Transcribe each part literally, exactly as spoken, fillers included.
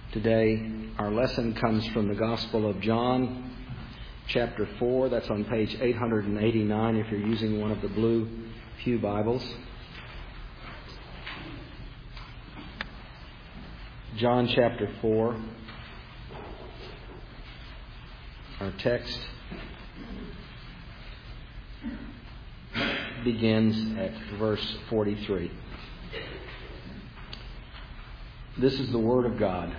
Today, our lesson comes from the Gospel of John, chapter four. That's on page eight hundred eighty-nine if you're using one of the blue pew Bibles. John chapter four. Our text begins at verse forty-three. This is the Word of God.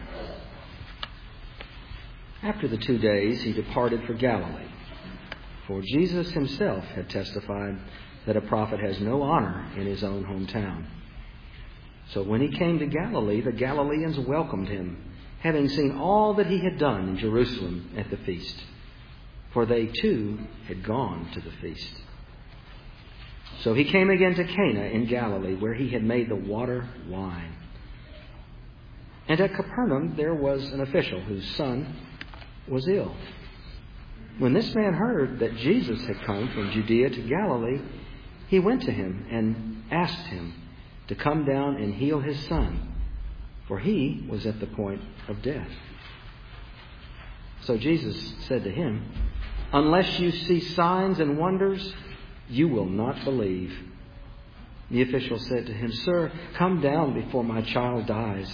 After the two days, he departed for Galilee. For Jesus himself had testified that a prophet has no honor in his own hometown. So when he came to Galilee, the Galileans welcomed him, having seen all that he had done in Jerusalem at the feast. For they too had gone to the feast. So he came again to Cana in Galilee, where he had made the water wine. And at Capernaum there was an official whose son was ill. When this man heard that Jesus had come from Judea to Galilee, he went to him and asked him to come down and heal his son, for he was at the point of death. So Jesus said to him, "Unless you see signs and wonders, you will not believe." The official said to him, "Sir, come down before my child dies."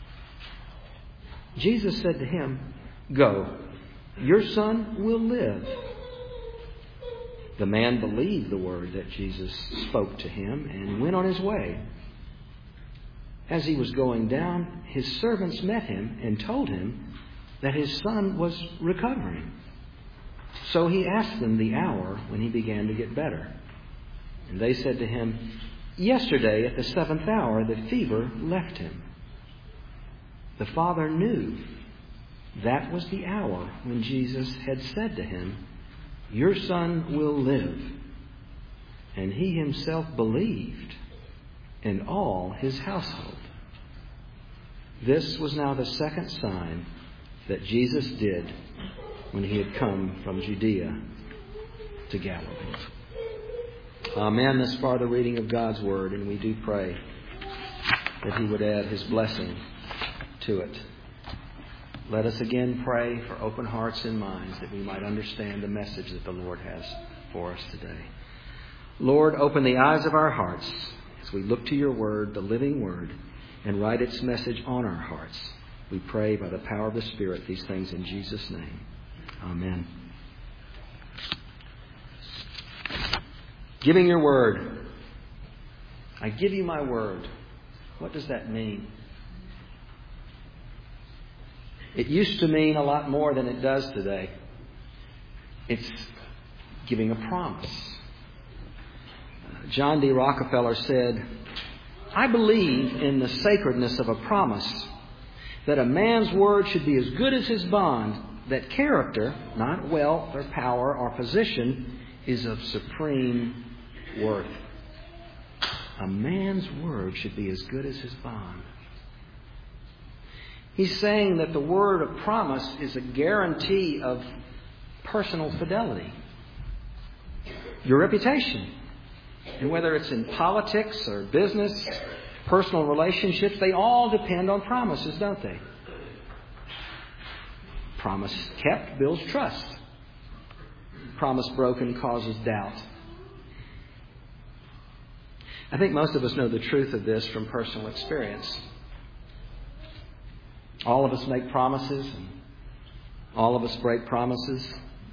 Jesus said to him, "Go, your son will live." The man believed the word that Jesus spoke to him and went on his way. As he was going down, his servants met him and told him that his son was recovering. So he asked them the hour when he began to get better. And they said to him, "Yesterday at the seventh hour the fever left him." The father knew that was the hour when Jesus had said to him, "Your son will live." And he himself believed, and all his household. This was now the second sign that Jesus did when he had come from Judea to Galilee. Amen. This far the reading of God's Word, and we do pray that He would add His blessing to it. Let us again pray for open hearts and minds that we might understand the message that the Lord has for us today. Lord, open the eyes of our hearts as we look to your Word, the living Word, and write its message on our hearts. We pray by the power of the Spirit these things in Jesus' name. Amen. Giving your word. I give you my word. What does that mean? It used to mean a lot more than it does today. It's giving a promise. John D. Rockefeller said, "I believe in the sacredness of a promise, that a man's word should be as good as his bond, that character, not wealth or power or position, is of supreme worth." A man's word should be as good as his bond. He's saying that the word of promise is a guarantee of personal fidelity. Your reputation. And whether it's in politics or business, personal relationships, they all depend on promises, don't they? Promise kept builds trust. Promise broken causes doubt. I think most of us know the truth of this from personal experience. All of us make promises, and all of us break promises.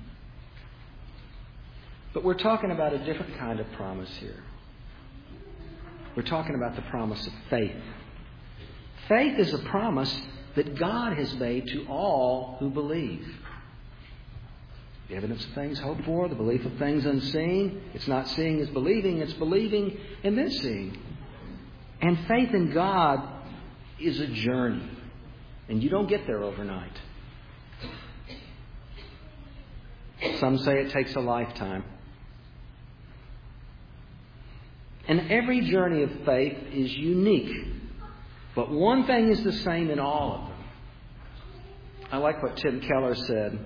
But we're talking about a different kind of promise here. We're talking about the promise of faith. Faith is a promise that God has made to all who believe. The evidence of things hoped for, the belief of things unseen. It's not seeing is believing, it's believing and then seeing. And faith in God is a journey. And you don't get there overnight. Some say it takes a lifetime. And every journey of faith is unique. But one thing is the same in all of them. I like what Tim Keller said.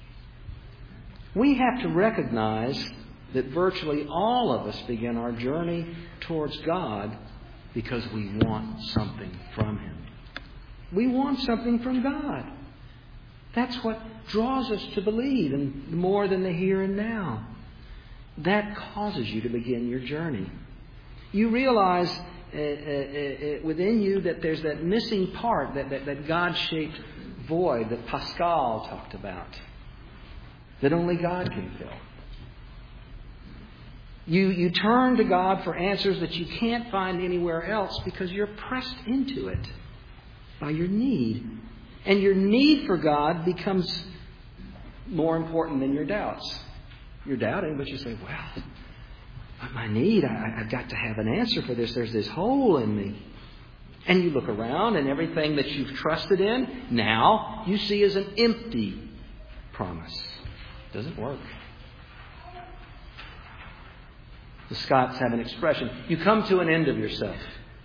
We have to recognize that virtually all of us begin our journey towards God because we want something from Him. We want something from God. That's what draws us to believe, and more than the here and now. That causes you to begin your journey. You realize uh, uh, uh, within you that there's that missing part, that, that, that God-shaped void that Pascal talked about, that only God can fill. You, you turn to God for answers that you can't find anywhere else because you're pressed into it by your need. And your need for God becomes more important than your doubts. You're doubting, but you say, well, my need, I, I've got to have an answer for this. There's this hole in me. And you look around and everything that you've trusted in, now you see as an empty promise. It doesn't work. The Scots have an expression. You come to an end of yourself.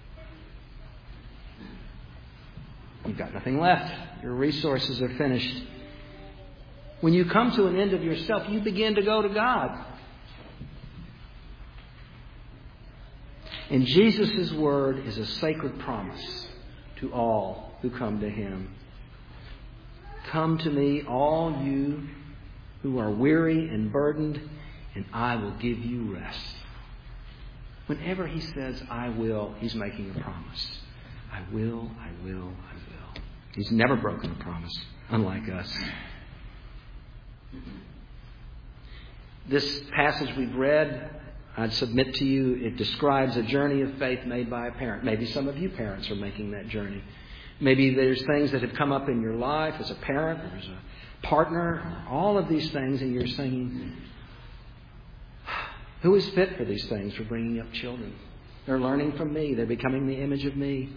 You've got nothing left. Your resources are finished. When you come to an end of yourself, you begin to go to God. And Jesus' word is a sacred promise to all who come to Him. Come to me, all you who are weary and burdened, and I will give you rest. Whenever He says, I will, He's making a promise. I will, I will, I will. He's never broken a promise, unlike us. This passage we've read, I'd submit to you, it describes a journey of faith made by a parent. Maybe some of you parents are making that journey. Maybe there's things that have come up in your life as a parent or as a partner, all of these things, and you're saying, who is fit for these things, for bringing up children? They're learning from me. They're becoming the image of me.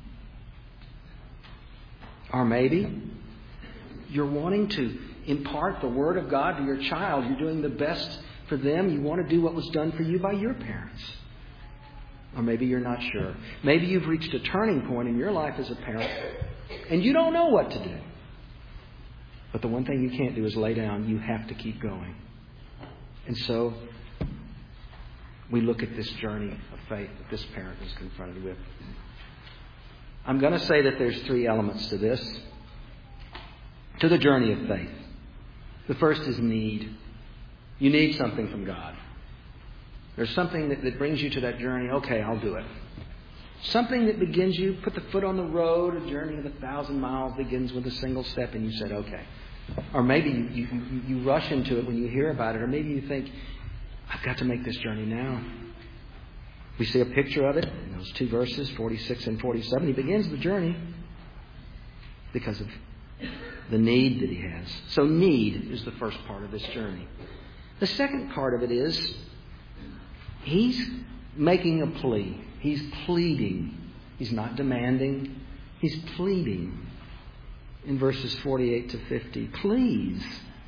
Or maybe you're wanting to impart the Word of God to your child. You're doing the best for them. You want to do what was done for you by your parents. Or maybe you're not sure. Maybe you've reached a turning point in your life as a parent and you don't know what to do. But the one thing you can't do is lay down. You have to keep going. And so we look at this journey of faith that this parent is confronted with. I'm going to say that there's three elements to this, to the journey of faith. The first is need. You need something from God. There's something that, that brings you to that journey. Okay, I'll do it. Something that begins you, put the foot on the road. A journey of a thousand miles begins with a single step, and you said, okay. Or maybe you, you, you rush into it when you hear about it. Or maybe you think, I've got to make this journey now. We see a picture of it in those two verses, forty-six and forty-seven. He begins the journey because of the need that he has. So need is the first part of this journey. The second part of it is he's making a plea. He's pleading. He's not demanding. He's pleading. In verses forty-eight to fifty, please.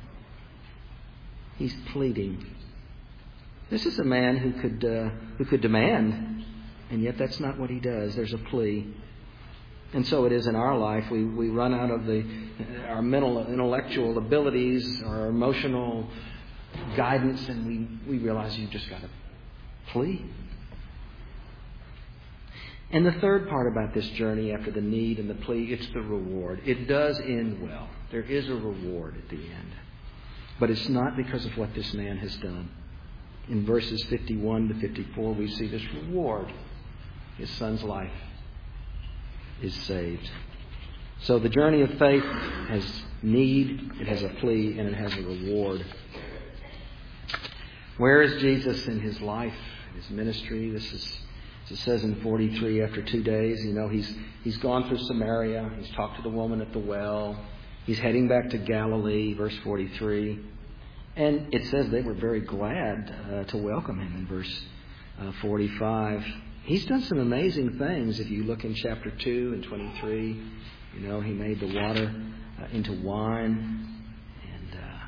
He's pleading. This is a man who could uh, who could demand, and yet that's not what he does. There's a plea. And so it is in our life. We, we run out of the our mental, intellectual abilities, our emotional guidance, and we, we realize you've just got to plea. And the third part about this journey, after the need and the plea, it's the reward. It does end well. There is a reward at the end. But it's not because of what this man has done. In verses fifty-one to fifty-four, we see this reward. His son's life is saved. So the journey of faith has need, it has a plea, and it has a reward. Where is Jesus in his life, his ministry? This is, as it says in forty-three, after two days, you know, he's he's gone through Samaria. He's talked to the woman at the well. He's heading back to Galilee, verse forty-three. And it says they were very glad uh, to welcome him in verse uh, forty-five. He's done some amazing things. If you look in chapter two and twenty-three, you know, he made the water uh, into wine. And uh,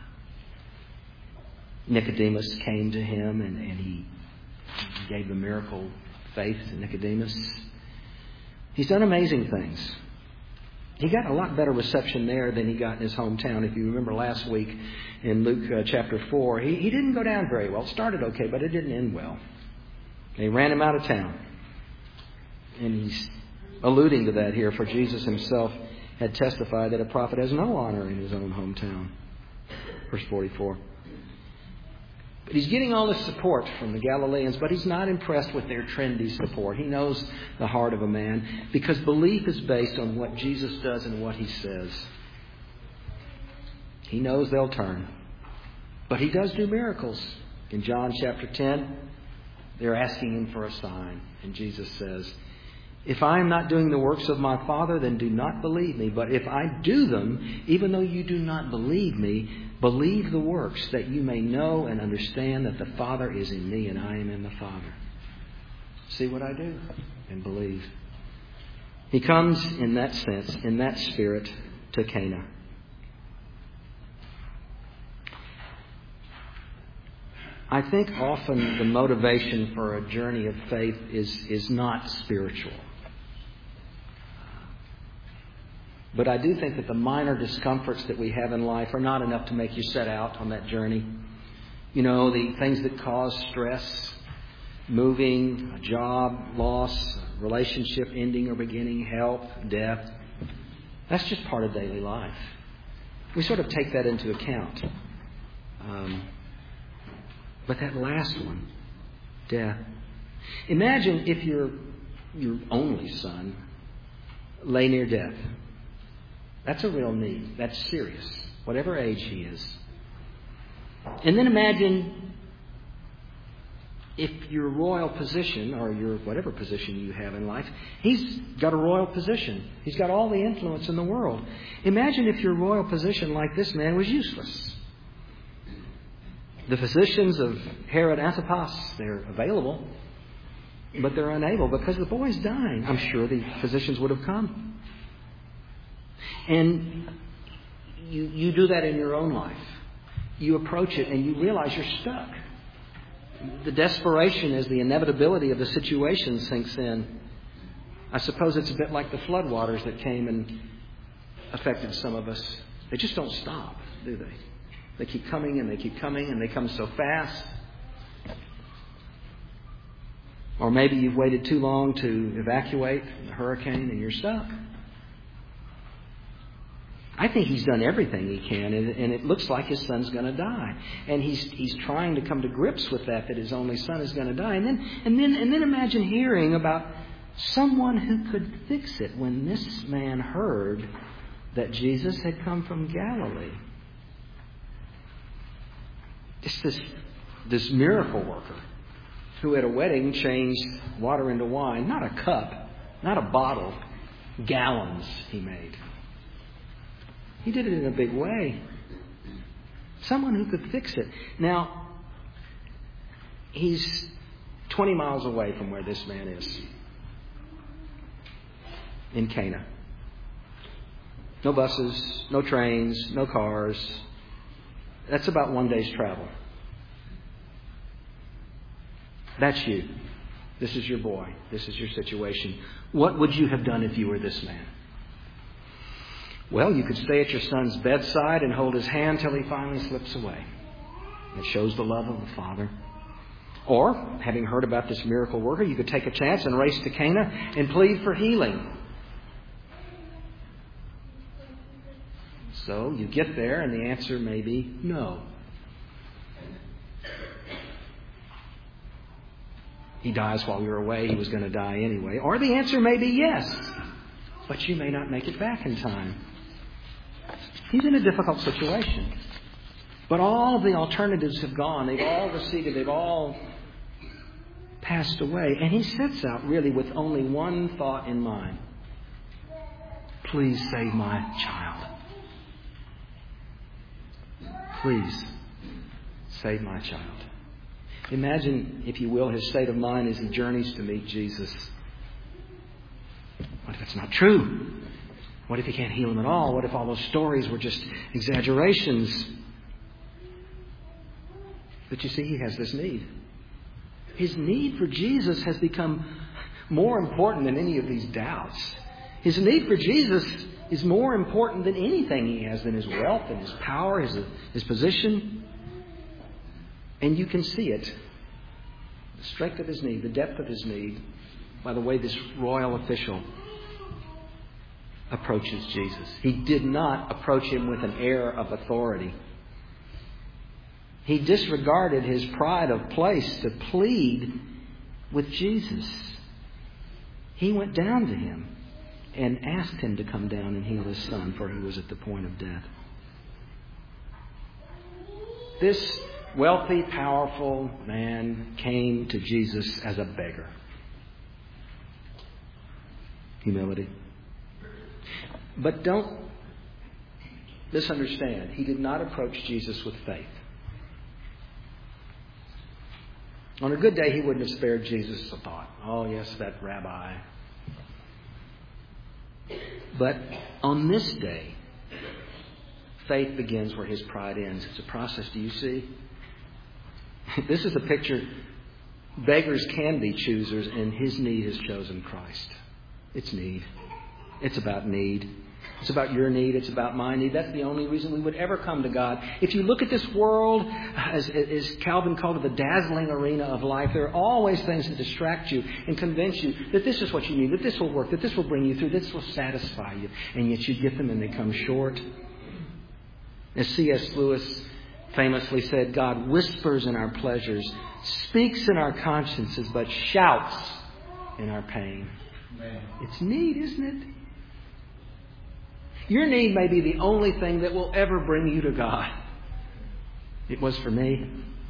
Nicodemus came to him and, and he gave the miracle faith to Nicodemus. He's done amazing things. He got a lot better reception there than he got in his hometown. If you remember last week in Luke uh, chapter four, he, he didn't go down very well. It started okay, but it didn't end well. They ran him out of town. And he's alluding to that here, for Jesus himself had testified that a prophet has no honor in his own hometown. Verse forty-four. But he's getting all this support from the Galileans, but he's not impressed with their trendy support. He knows the heart of a man, because belief is based on what Jesus does and what he says. He knows they'll turn. But he does do miracles. In John chapter ten, they're asking him for a sign. And Jesus says, if I am not doing the works of my Father, then do not believe me. But if I do them, even though you do not believe me, believe the works, that you may know and understand that the Father is in me and I am in the Father. See what I do and believe. He comes in that sense, in that spirit, to Cana. I think often the motivation for a journey of faith is, is not spiritual. But I do think that the minor discomforts that we have in life are not enough to make you set out on that journey. You know, the things that cause stress, moving, a job loss, a relationship ending or beginning, health, death. That's just part of daily life. We sort of take that into account. Um, but that last one, death. Imagine if your your only son lay near death. That's a real need. That's serious, whatever age he is. And then imagine if your royal position, or your whatever position you have in life, he's got a royal position. He's got all the influence in the world. Imagine if your royal position, like this man, was useless. The physicians of Herod Antipas, they're available, but they're unable because the boy's dying. I'm sure the physicians would have come. And you, you do that in your own life. You approach it and you realize you're stuck. The desperation as the inevitability of the situation sinks in. I suppose it's a bit like the floodwaters that came and affected some of us. They just don't stop, do they? They keep coming and they keep coming and they come so fast. Or maybe you've waited too long to evacuate the hurricane and you're stuck. I think he's done everything he can, and, and it looks like his son's going to die. And he's he's trying to come to grips with that, that his only son is going to die. And then and then and then imagine hearing about someone who could fix it when this man heard that Jesus had come from Galilee. It's this this miracle worker who at a wedding changed water into wine, not a cup, not a bottle, gallons he made. He did it in a big way. Someone who could fix it. Now, he's twenty miles away from where this man is. In Cana. No buses, no trains, no cars. That's about one day's travel. That's you. This is your boy. This is your situation. What would you have done if you were this man? Well, you could stay at your son's bedside and hold his hand till he finally slips away. It shows the love of the Father. Or, having heard about this miracle worker, you could take a chance and race to Cana and plead for healing. So, you get there and the answer may be no. He dies while you're away. He was going to die anyway. Or the answer may be yes. But you may not make it back in time. He's in a difficult situation. But all of the alternatives have gone. They've all receded. They've all passed away. And he sets out really with only one thought in mind. Please save my child. Please save my child. Imagine, if you will, his state of mind as he journeys to meet Jesus. What if it's not true? What if he can't heal him at all? What if all those stories were just exaggerations? But you see, he has this need. His need for Jesus has become more important than any of these doubts. His need for Jesus is more important than anything he has, than his wealth and his power, his, his position. And you can see it. The strength of his need, the depth of his need, by the way this royal official approaches Jesus. He did not approach him with an air of authority. He disregarded his pride of place to plead with Jesus. He went down to him and asked him to come down and heal his son, for he was at the point of death. This wealthy, powerful man came to Jesus as a beggar. Humility. But don't misunderstand. He did not approach Jesus with faith. On a good day, he wouldn't have spared Jesus a thought. Oh, yes, that rabbi. But on this day, faith begins where his pride ends. It's a process, do you see? This is a picture. Beggars can be choosers, and his need has chosen Christ. It's need. It's about need. It's about your need. It's about my need. That's the only reason we would ever come to God. If you look at this world, as, as Calvin called it, the dazzling arena of life, there are always things that distract you and convince you that this is what you need, that this will work, that this will bring you through, this will satisfy you. And yet you get them and they come short. As C S Lewis famously said, God whispers in our pleasures, speaks in our consciences, but shouts in our pain. Amen. It's need, isn't it? Your need may be the only thing that will ever bring you to God. It was for me.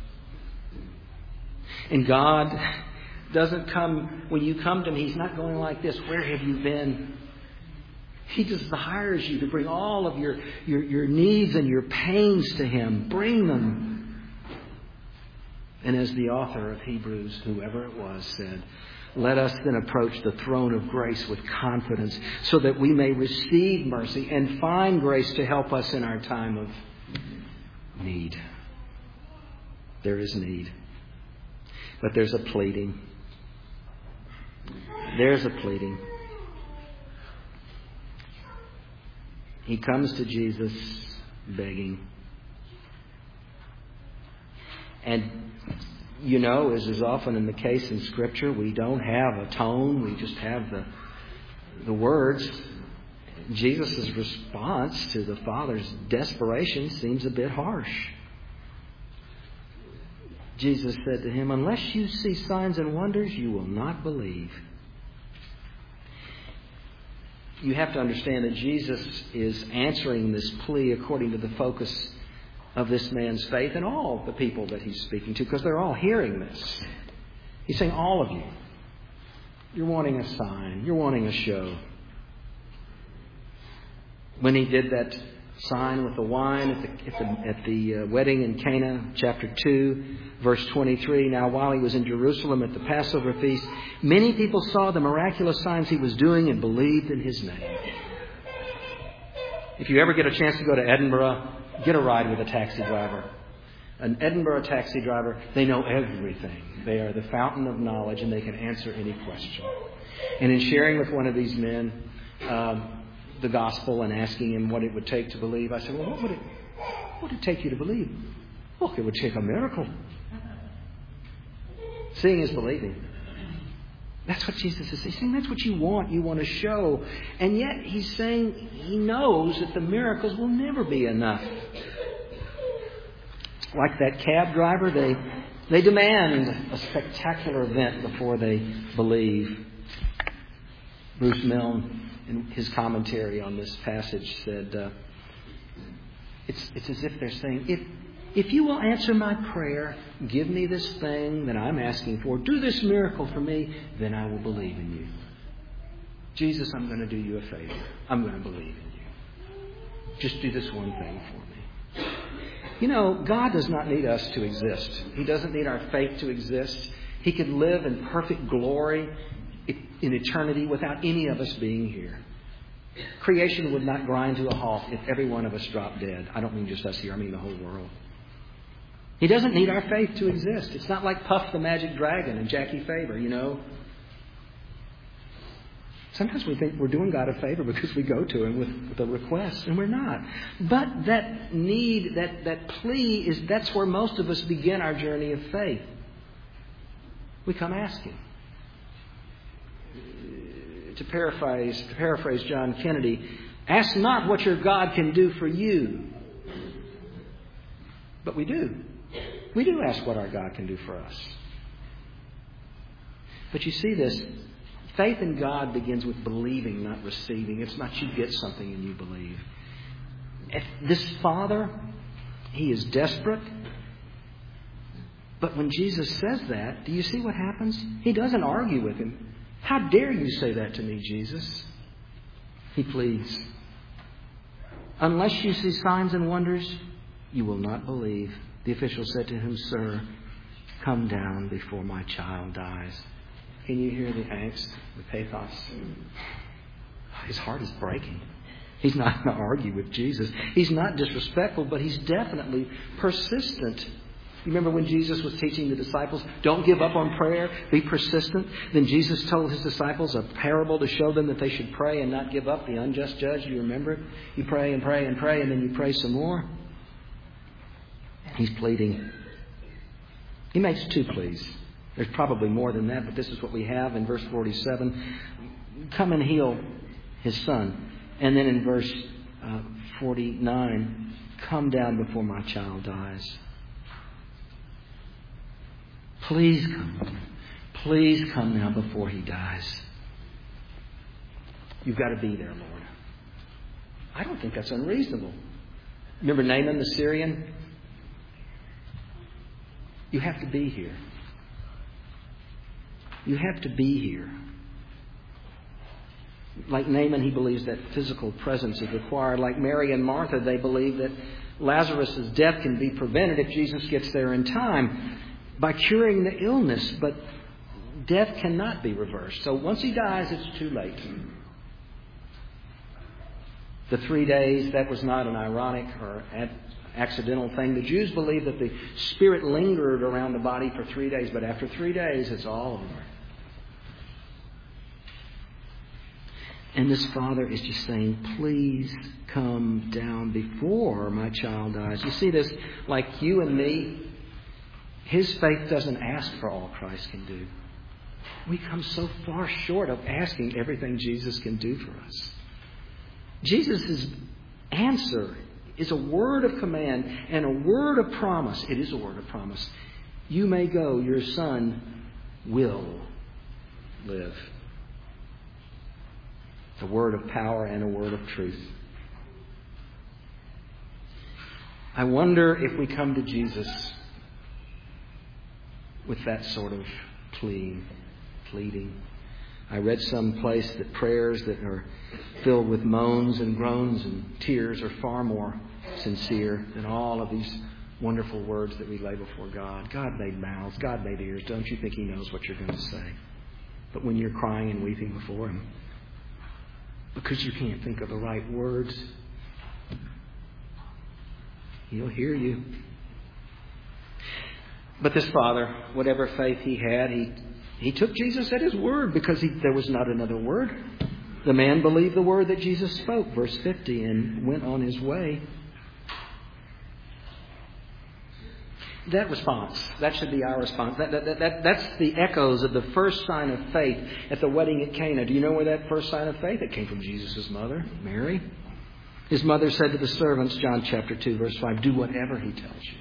And God doesn't come, when you come to Him, He's not going like this. Where have you been? He desires you to bring all of your, your, your needs and your pains to Him. Bring them. And as the author of Hebrews, whoever it was, said, let us then approach the throne of grace with confidence so that we may receive mercy and find grace to help us in our time of need. There is need. But there's a pleading. There's a pleading. He comes to Jesus begging. And you know, as is often in the case in Scripture, we don't have a tone. We just have the the words. Jesus' response to the Father's desperation seems a bit harsh. Jesus said to him, unless you see signs and wonders, you will not believe. You have to understand that Jesus is answering this plea according to the focus of this man's faith and all the people that he's speaking to, because they're all hearing this. He's saying, all of you, you're wanting a sign, you're wanting a show. When he did that sign with the wine at the, at the, at the uh, wedding in Cana, chapter two, verse twenty-three, now while he was in Jerusalem at the Passover feast, many people saw the miraculous signs he was doing and believed in his name. If you ever get a chance to go to Edinburgh, get a ride with a taxi driver. An Edinburgh taxi driver, they know everything. They are the fountain of knowledge and they can answer any question. And in sharing with one of these men um, the gospel and asking him what it would take to believe, I said, well, what would it, what would it take you to believe? Look, it would take a miracle. Seeing is believing. That's what Jesus is saying. That's what you want. You want to show. And yet He's saying He knows that the miracles will never be enough. Like that cab driver, they, they demand a spectacular event before they believe. Bruce Milne, in his commentary on this passage, said, uh, it's, it's as if they're saying, if If you will answer my prayer, give me this thing that I'm asking for, do this miracle for me, then I will believe in you. Jesus, I'm going to do you a favor. I'm going to believe in you. Just do this one thing for me. You know, God does not need us to exist. He doesn't need our faith to exist. He could live in perfect glory in eternity without any of us being here. Creation would not grind to a halt if every one of us dropped dead. I don't mean just us here, I mean the whole world. He doesn't need our faith to exist. It's not like Puff the Magic Dragon and Jackie Faber, you know. Sometimes we think we're doing God a favor because we go to Him with, with a request, and we're not. But that need, that, that plea, is that's where most of us begin our journey of faith. We come asking. to paraphrase, to paraphrase John Kennedy, ask not what your God can do for you. But we do. We do ask what our God can do for us. But you see this, faith in God begins with believing, not receiving. It's not you get something and you believe. If this Father, He is desperate. But when Jesus says that, do you see what happens? He doesn't argue with Him. How dare you say that to me, Jesus? He pleads. Unless you see signs and wonders, you will not believe. The official said to him, Sir, come down before my child dies. Can you hear the angst, the pathos? His heart is breaking. He's not going to argue with Jesus. He's not disrespectful, but he's definitely persistent. You remember when Jesus was teaching the disciples, don't give up on prayer, be persistent. Then Jesus told His disciples a parable to show them that they should pray and not give up. The unjust judge, do you remember it? You pray and pray and pray and then you pray some more. He's pleading. He makes two pleas. There's probably more than that, but this is what we have in verse forty-seven. Come and heal his son. And then in verse uh, forty-nine, come down before my child dies. Please come. Please come now before he dies. You've got to be there, Lord. I don't think that's unreasonable. Remember Naaman the Syrian? You have to be here. You have to be here. Like Naaman, he believes that physical presence is required. Like Mary and Martha, they believe that Lazarus' death can be prevented if Jesus gets there in time by curing the illness. But death cannot be reversed. So once he dies, it's too late. The three days, that was not an ironic or accidental thing. The Jews believed that the spirit lingered around the body for three days, but after three days, it's all over. And this father is just saying, please come down before my child dies. You see this, like you and me, his faith doesn't ask for all Christ can do. We come so far short of asking everything Jesus can do for us. Jesus' answer is a word of command and a word of promise. It is a word of promise. You may go, your son will live. It's a word of power and a word of truth. I wonder if we come to Jesus with that sort of plea, pleading. I read someplace that prayers that are filled with moans and groans and tears are far more sincere than all of these wonderful words that we lay before God. God made mouths. God made ears. Don't you think He knows what you're going to say? But when you're crying and weeping before Him, because you can't think of the right words, He'll hear you. But this father, whatever faith he had, he he took Jesus at His word because he, there was not another word. The man believed the word that Jesus spoke, verse fifty, and went on his way. That response, that should be our response. That, that, that, that's the echoes of the first sign of faith at the wedding at Cana. Do you know where that first sign of faith? It came from Jesus' mother, Mary. His mother said to the servants, John chapter two, verse five, do whatever He tells you.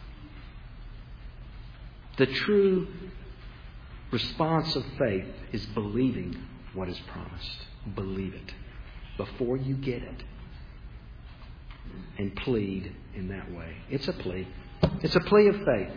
The true response of faith is believing what is promised. Believe it before you get it. And plead in that way. It's a plea. It's a plea of faith.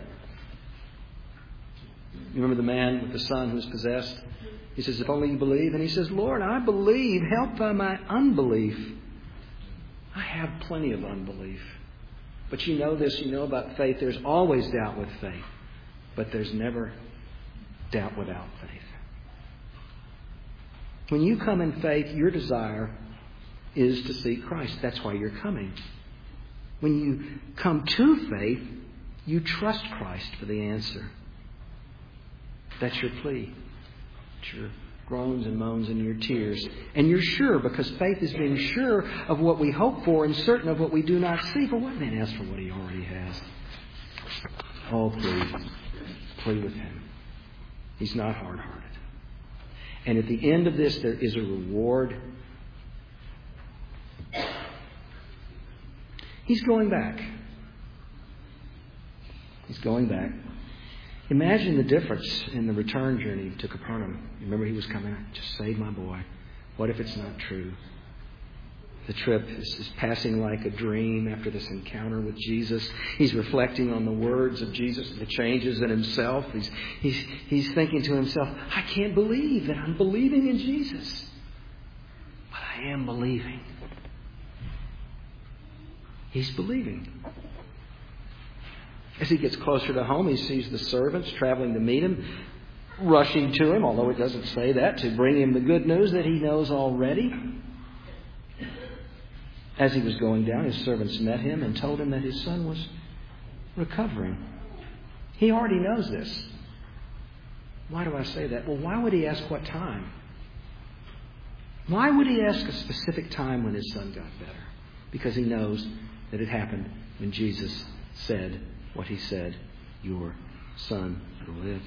You remember the man with the son who was possessed? He says, if only you believe. And he says, Lord, I believe. Help by my unbelief. I have plenty of unbelief. But you know this, you know about faith. There's always doubt with faith. But there's never doubt without faith. When you come in faith, your desire is to see Christ. That's why you're coming. When you come to faith, you trust Christ for the answer. That's your plea. It's your groans and moans and your tears. And you're sure, because faith is being sure of what we hope for and certain of what we do not see. For what man asks for what he already has? Oh, please. Plea with Him. He's not hard-hearted. And at the end of this, there is a reward. He's going back. He's going back. Imagine the difference in the return journey to Capernaum. Remember, he was coming, just save my boy. What if it's not true? The trip is, is passing like a dream after this encounter with Jesus. He's reflecting on the words of Jesus, the changes in himself. He's, he's, he's thinking to himself, I can't believe that I'm believing in Jesus. But I am believing. He's believing. As he gets closer to home, he sees the servants traveling to meet him, rushing to him, although it doesn't say that, to bring him the good news that he knows already. As he was going down, his servants met him and told him that his son was recovering. He already knows this. Why do I say that? Well, why would he ask what time? Why would he ask a specific time when his son got better? Because he knows that it happened when Jesus said what he said, your son will live.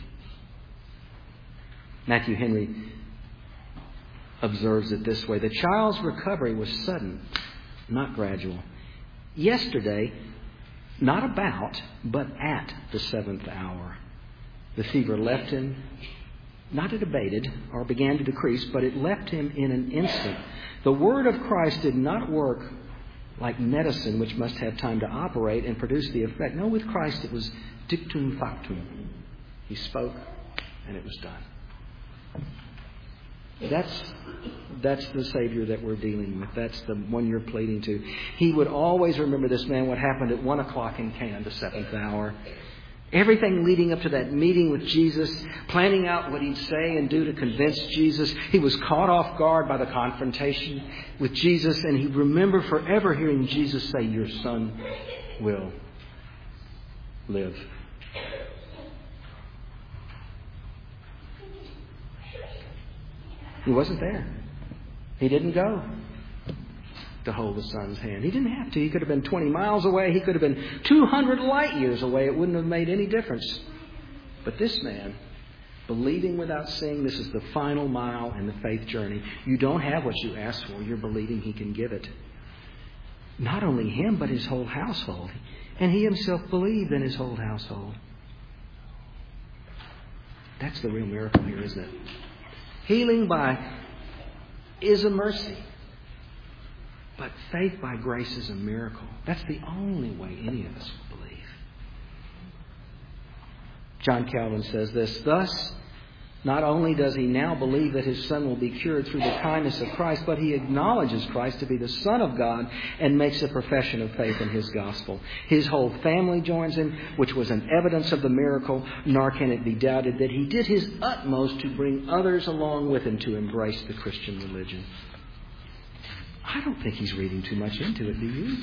Matthew Henry observes it this way. The child's recovery was sudden, not gradual. Yesterday, not about, but at the seventh hour, the fever left him. Not it abated or began to decrease, but it left him in an instant. The word of Christ did not work like medicine, which must have time to operate and produce the effect. No, with Christ it was dictum factum. He spoke and it was done. That's, that's the Savior that we're dealing with. That's the one you're pleading to. He would always remember this man, what happened at one o'clock in Cana, the seventh hour. Everything leading up to that meeting with Jesus, planning out what he'd say and do to convince Jesus. He was caught off guard by the confrontation with Jesus, and he'd remember forever hearing Jesus say, your son will live. He wasn't there. He didn't go to hold the son's hand. He didn't have to. He could have been twenty miles away. He could have been two hundred light years away. It wouldn't have made any difference. But this man, believing without seeing, this is the final mile in the faith journey. You don't have what you ask for. You're believing he can give it. Not only him, but his whole household. And he himself believed in his whole household. That's the real miracle here, isn't it? Healing by is a mercy. But faith by grace is a miracle. That's the only way any of us will believe. John Calvin says this, thus, not only does he now believe that his son will be cured through the kindness of Christ, but he acknowledges Christ to be the Son of God and makes a profession of faith in his gospel. His whole family joins him, which was an evidence of the miracle, nor can it be doubted that he did his utmost to bring others along with him to embrace the Christian religion. I don't think he's reading too much into it, do you?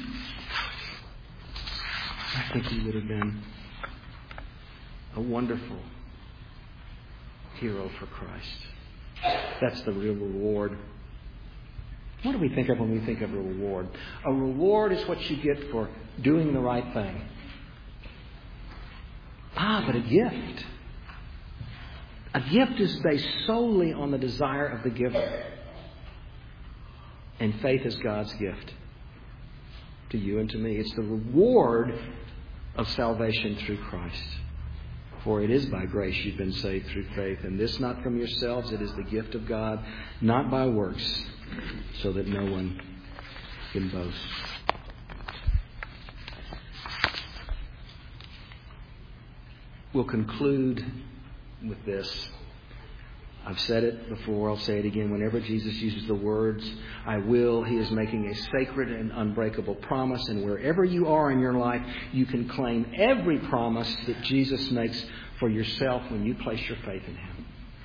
I think he would have been a wonderful hero for Christ. That's the real reward. What do we think of when we think of a reward? A reward is what you get for doing the right thing. Ah, but a gift. A gift is based solely on the desire of the giver. And faith is God's gift to you and to me. It's the reward of salvation through Christ. For it is by grace you've been saved through faith. And this not from yourselves, it is the gift of God, not by works, so that no one can boast. We'll conclude with this. I've said it before, I'll say it again. Whenever Jesus uses the words, I will, he is making a sacred and unbreakable promise. And wherever you are in your life, you can claim every promise that Jesus makes for yourself when you place your faith in him.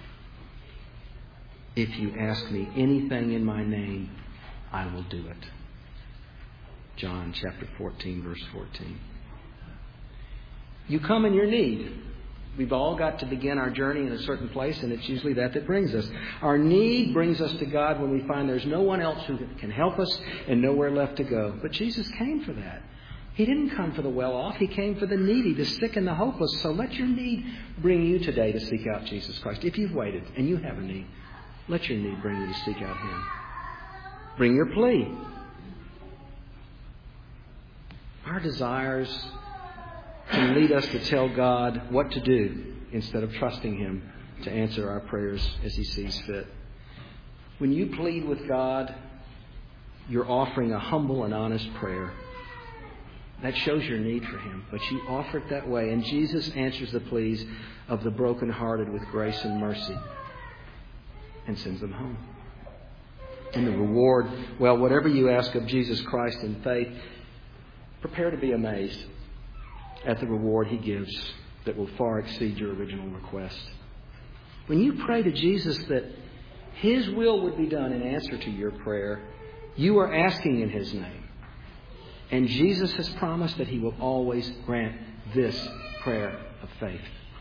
If you ask me anything in my name, I will do it. John chapter fourteen, verse fourteen. You come in your need. We've all got to begin our journey in a certain place, and it's usually that that brings us. Our need brings us to God when we find there's no one else who can help us and nowhere left to go. But Jesus came for that. He didn't come for the well-off. He came for the needy, the sick, and the hopeless. So let your need bring you today to seek out Jesus Christ. If you've waited and you have a need, Let your need bring you to seek out Him. Bring your plea. Our desires can lead us to tell God what to do instead of trusting Him to answer our prayers as He sees fit. When you plead with God, you're offering a humble and honest prayer. That shows your need for Him, but you offer it that way. And Jesus answers the pleas of the brokenhearted with grace and mercy and sends them home. And the reward, well, whatever you ask of Jesus Christ in faith, prepare to be amazed at the reward He gives that will far exceed your original request. When you pray to Jesus that His will would be done in answer to your prayer, you are asking in His name. And Jesus has promised that He will always grant this prayer of faith.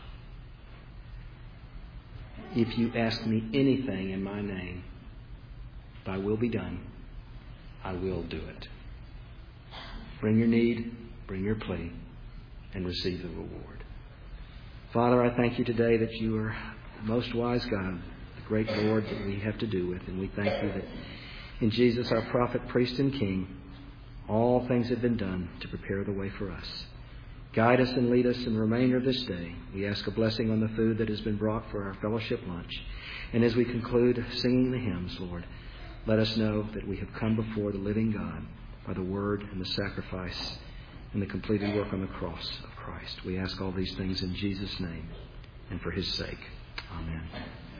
If you ask me anything in my name, Thy will be done, I will do it. Bring your need, bring your plea, and receive the reward. Father, I thank You today that You are the most wise God, the great Lord that we have to do with. And we thank You that in Jesus, our prophet, priest, and king, all things have been done to prepare the way for us. Guide us and lead us in the remainder of this day. We ask a blessing on the food that has been brought for our fellowship lunch. And as we conclude singing the hymns, Lord, let us know that we have come before the living God by the word and the sacrifice and the completed work on the cross of Christ. We ask all these things in Jesus' name and for His sake. Amen.